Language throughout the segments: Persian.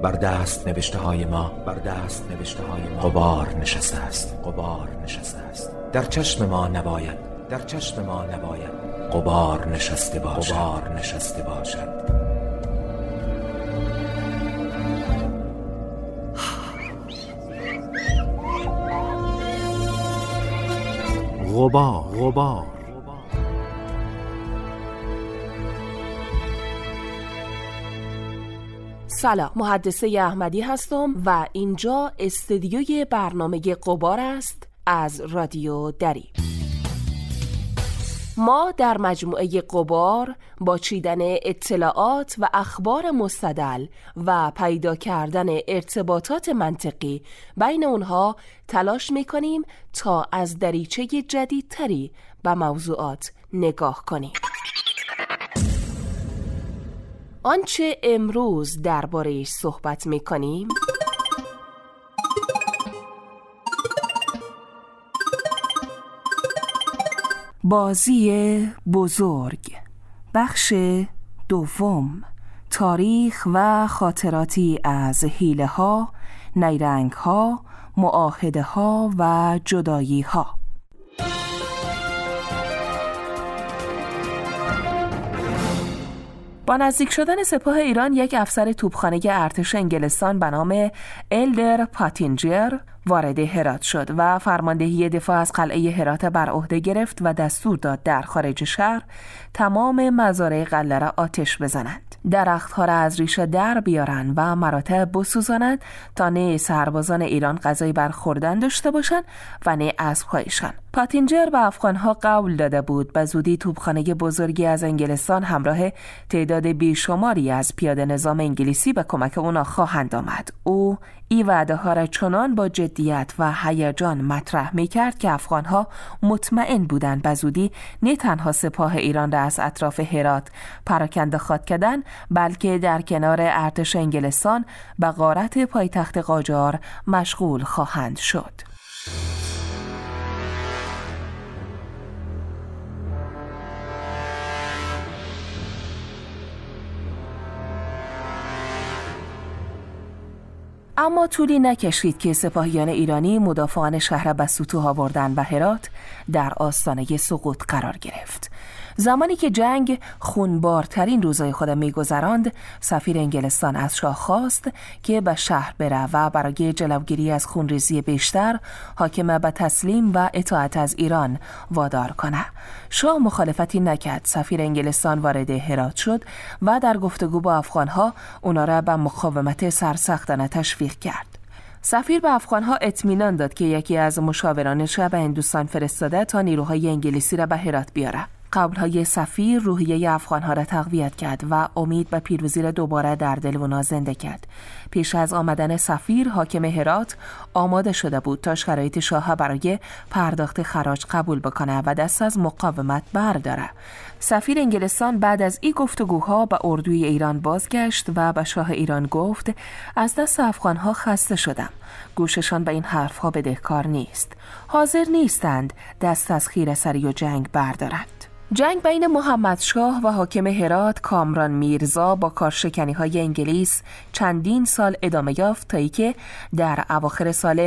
بر دست نوشته های ما غبار نشسته است. در چشم ما نباید غبار نشسته باشد. غبار. سلام، محدثه احمدی هستم و اینجا استدیوی برنامه غبار است از رادیو دری. ما در مجموعه غبار با چیدن اطلاعات و اخبار مستدل و پیدا کردن ارتباطات منطقی بین اونها تلاش میکنیم تا از دریچه جدیدتری به موضوعات نگاه کنیم. آنچه امروز درباره‌اش صحبت میکنیم بازی بزرگ، بخش دوم، تاریخ و خاطراتی از حیله‌ها، نیرنگ‌ها، معاهده‌ها و جدایی‌ها. با نزدیک شدن سپاه ایران یک افسر توپخانه ارتش انگلستان به نام الدر پاتینجر وارد هرات شد و فرماندهی دفاع از قلعه هرات بر عهده گرفت و دستور داد در خارج شهر تمام مزارع قلعه را آتش بزنند، درختها را از ریشه در بیارند و مراتع بسوزانند تا نه سربازان ایران غذای برخوردن داشته باشند و نه اسب‌هایشان. پاتینجر به افغانها قول داده بود به زودی توپخانه بزرگی از انگلستان همراه تعداد بیشماری از پیاده نظام انگلیسی به کمک اونا خواهند آمد. او این وعده ها را چنان با جدیت و هیجان مطرح می کرد که افغانها مطمئن بودند به زودی نه تنها سپاه ایران را از اطراف هرات پراکنده خواهد کردن، بلکه در کنار ارتش انگلستان به غارت پایتخت قاجار مشغول خواهند شد. اما طولی نکشید که سپاهیان ایرانی مدافعان شهر به سطوح آوردن و هرات در آستانه سقوط قرار گرفت. زمانی که جنگ خونبارترین روزهای خود می‌گذراند، سفیر انگلستان از شاه خواست که به شهر بره و برای جلوگیری از خونریزی بیشتر حاکم به تسلیم و اطاعت از ایران وادار کنه. شاه مخالفتی نکرد. سفیر انگلستان وارد هرات شد و در گفتگو با افغانها اونا را به مقاومت سرسختانه تشویق کرد. سفیر به افغانها اطمینان داد که یکی از مشاورانش را به هندوستان فرستاده تا نیروهای انگلیسی را به هرات بیاره. قولهای سفیر روحیه افغانها را تقویت کرد و امید به پیروزی را دوباره در دل اونا زنده کرد. پیش از آمدن سفیر، حاکم هرات آماده شده بود تا شرایط شاه برای پرداخت خراج قبول بکنه و دست از مقاومت برداره. سفیر انگلستان بعد از این گفتگوها به اردوی ایران بازگشت و به شاه ایران گفت از دست افغانها خسته شدم. گوششان به این حرفها بدهکار نیست. حاضر نیستند دست از خیره‌سری و جنگ بردارند. جنگ بین محمدشاه و حاکم هرات کامران میرزا با کارشکنی‌های انگلیس چندین سال ادامه یافت تا اینکه در اواخر سال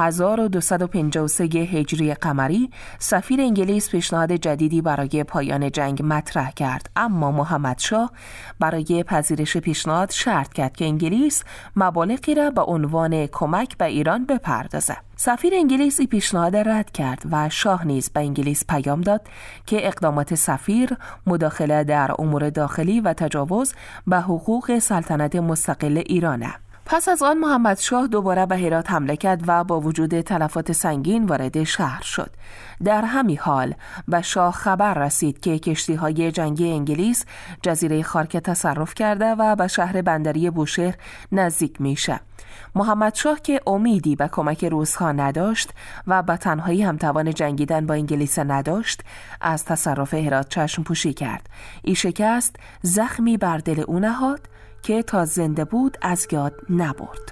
1253 هجری قمری سفیر انگلیس پیشنهاد جدیدی برای پایان جنگ مطرح کرد، اما محمدشاه برای پذیرش پیشنهاد شرط کرد که انگلیس مبالغی را به عنوان کمک به ایران بپردازد. سفیر انگلیس این پیشنهاد رد کرد و شاه نیز به انگلیس پیام داد که اقدامات سفیر مداخله در امور داخلی و تجاوز به حقوق سلطنت مستقل ایرانه. پس از آن محمدشاه دوباره به هرات حمله کرد و با وجود تلفات سنگین وارد شهر شد. در همین حال به شاه خبر رسید که کشتی‌های جنگی انگلیس جزیره خارک تصرف کرده و به شهر بندری بوشهر نزدیک میشه. محمدشاه که امیدی به کمک روس‌ها نداشت و به تنهایی هم توان جنگیدن با انگلیس نداشت، از تصرف هرات چشم پوشی کرد. این شکست زخمی بر دل او نهاد که تا زنده بود از یاد نبرد.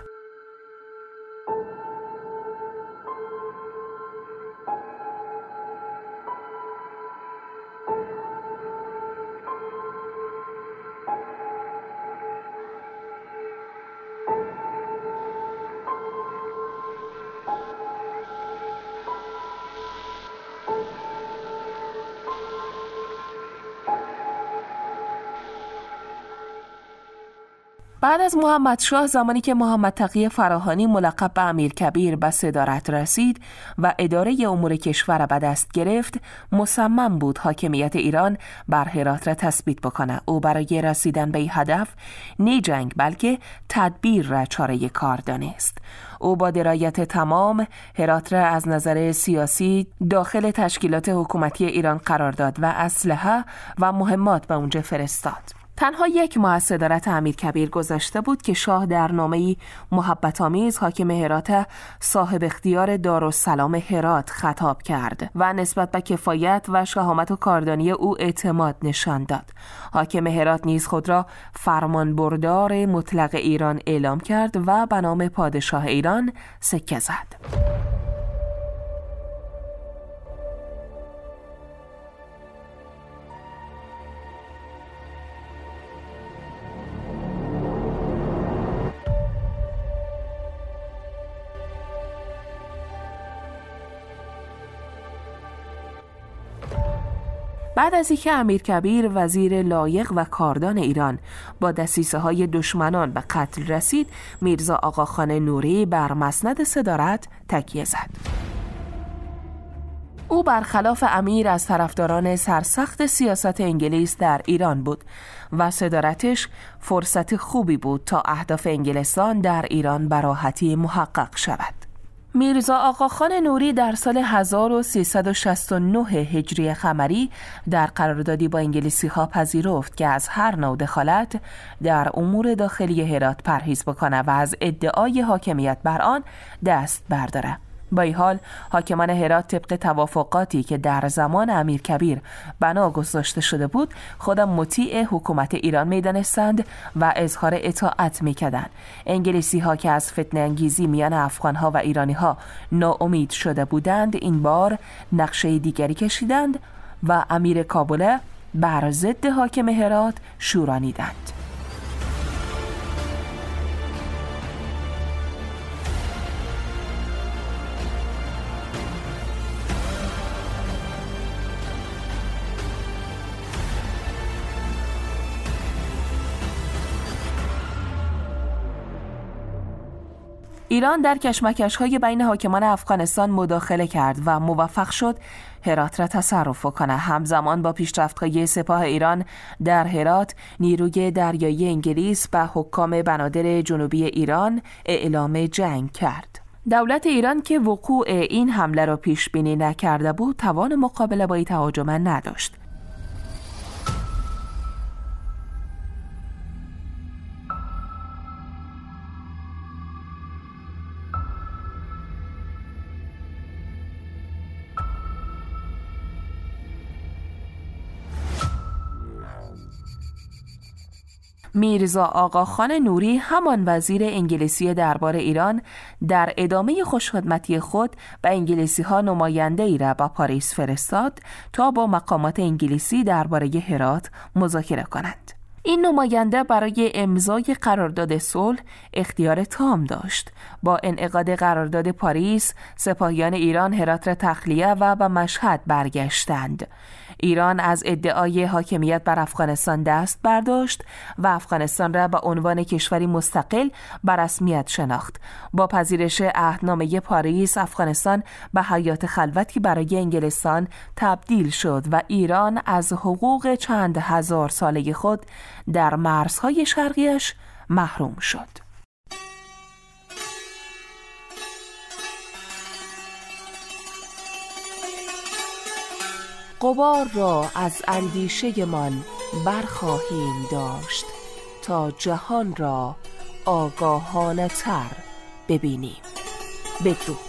بعد از محمد شاه، زمانی که محمد تقی فراهانی ملقب به امیرکبیر به صدارت رسید و اداره امور کشور به دست گرفت، مصمم بود حاکمیت ایران بر هرات را تثبیت بکنه. او برای رسیدن به این هدف نه جنگ بلکه تدبیر را چاره کار دانست. او با درایت تمام هرات را از نظر سیاسی داخل تشکیلات حکومتی ایران قرار داد و اسلحه و مهمات به اونجا فرستاد. تنها 1 ماه از صدارت امیرکبیر گذشته بود که شاه در نامه‌ای محبت‌آمیز حاکم هرات صاحب اختیار دارالسلام هرات خطاب کرد و نسبت به کفایت و شهامت و کاردانی او اعتماد نشان داد. حاکم هرات نیز خود را فرمانبردار مطلق ایران اعلام کرد و به نام پادشاه ایران سکه زد. بعد از اینکه امیرکبیر وزیر لایق و کاردان ایران با دسیسه‌های دشمنان به قتل رسید، میرزا آقاخان نوری بر مسند صدارت تکیه زد. او برخلاف امیر از طرفداران سرسخت سیاست انگلیس در ایران بود و صدارتش فرصت خوبی بود تا اهداف انگلستان در ایران به راحتی محقق شود. میرزا آقاخان نوری در سال 1369 هجری قمری در قراردادی با انگلیسی ها پذیرفت که از هر نوع دخالت در امور داخلی هرات پرهیز بکنه و از ادعای حاکمیت بر آن دست برداره. با این حال حاکمان هرات طبق توافقاتی که در زمان امیرکبیر بنا گذاشته شده بود خودم مطیع حکومت ایران می‌دانستند و اظهار اطاعت می‌کردند. انگلیسی ها که از فتنه انگیزی میان افغان ها و ایرانی ها ناامید شده بودند این بار نقشه دیگری کشیدند و امیر کابل بر ضد حاکم هرات شورانیدند. ایران در کشمکش‌های بین حاکمان افغانستان مداخله کرد و موفق شد هرات را تصرف کنه. همزمان با پیشرفت‌های سپاه ایران در هرات، نیروی دریایی انگلیس به حکام بنادر جنوبی ایران اعلام جنگ کرد. دولت ایران که وقوع این حمله را پیش بینی نکرده بود، توان مقابله با این تهاجم نداشت. میرزا آقاخان نوری، همان وزیر انگلیسی دربار ایران، در ادامه خوشخدمتی خود به انگلیسی ها نماینده ای را به پاریس فرستاد تا با مقامات انگلیسی درباره هرات مذاکره کنند. این نماینده برای امضای قرارداد صلح اختیار تام داشت. با انعقاد قرارداد پاریس، سپاهیان ایران هرات را تخلیه و به مشهد برگشتند. ایران از ادعای حاکمیت بر افغانستان دست برداشت و افغانستان را به عنوان کشوری مستقل به رسمیت شناخت. با پذیرش عهدنامه پاریس، افغانستان به حیات خلوتی برای انگلستان تبدیل شد و ایران از حقوق چند هزار ساله خود در مرزهای شرقیش محروم شد. غبار را از اندیشه من برخواهیم داشت تا جهان را آگاهانه تر ببینیم. بدرود.